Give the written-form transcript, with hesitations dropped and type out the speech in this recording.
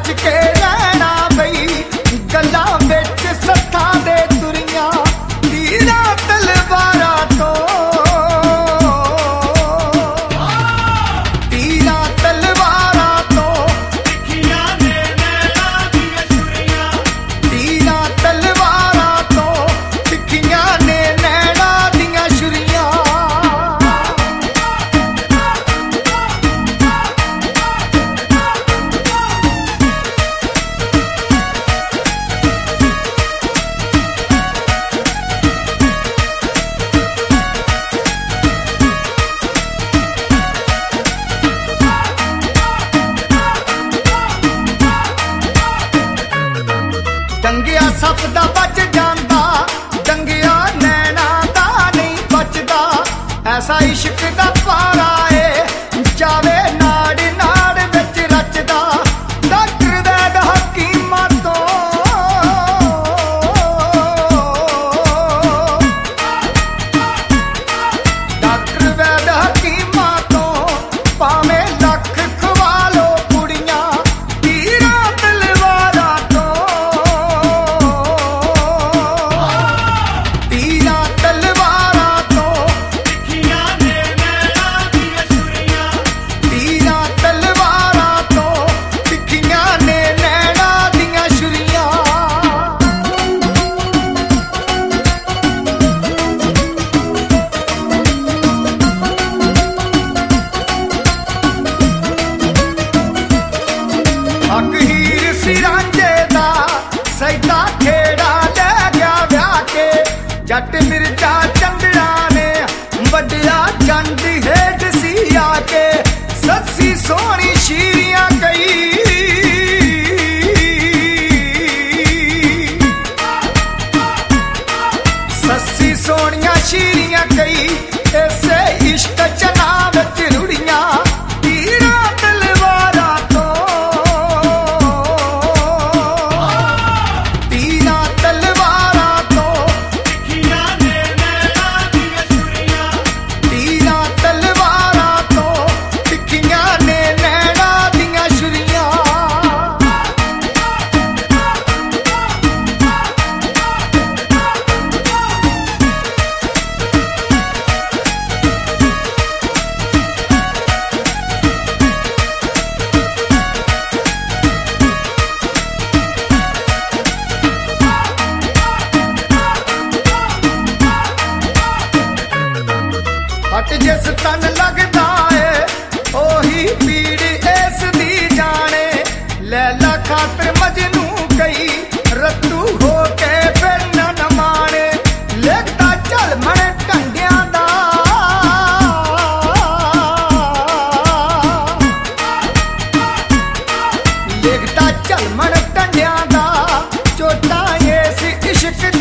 के रहना बई गल्लां विच सत्थां दे तुरियां तीरां तलवारां तो तीरां तलवारां तो तिखियां ने नैणां दीयां छुरियां तीरां तलवारां तो तिखियां ने नैणां दीयां छुरियां डंगिया सप दा बच जांदा डंगिया नैना दा नहीं बचदा ऐसा इश्क दा पारा है जावे नाड़ नाड़ विच रचदा डॉक्टर वैद हकीमां तो डॉक्टर वैद हकीमां तो भावें लख खवा लो कुड़ियां तीरां तलवारां तो तीरां तलवारां तो तिखियां ने नैणां दीयां छुरियां तीरां तलवारां तो तिखियां ने नैणां दीयां छुरियां हक हीर सी रांझे दा सैदा खेड़ा ले गया ब्याह के जट मिर्जा चंदड़ा ने वड्डिया चंद हेठ सी आके सस्सी सोहनी शीरियां कई सस्सी सोहनियां शीरियां कई इसे इश्क चना विच रुड़ियां तीरां तलवारां तो तीरां तलवारां तो तिखियां ने नैणां दीयां छुरियां तीरां तलवारां तो तिखियां ने नैणां दीयां छुरियां हट जिस तन लगदा है ओही पीड़ इस दी जाने लैला खातर मजनू कई रत्तू हो के फिर न माने लेखदा चल मन ढंगियां दा लेखदा चल मन ढंगियां दा चोटां इस इश्क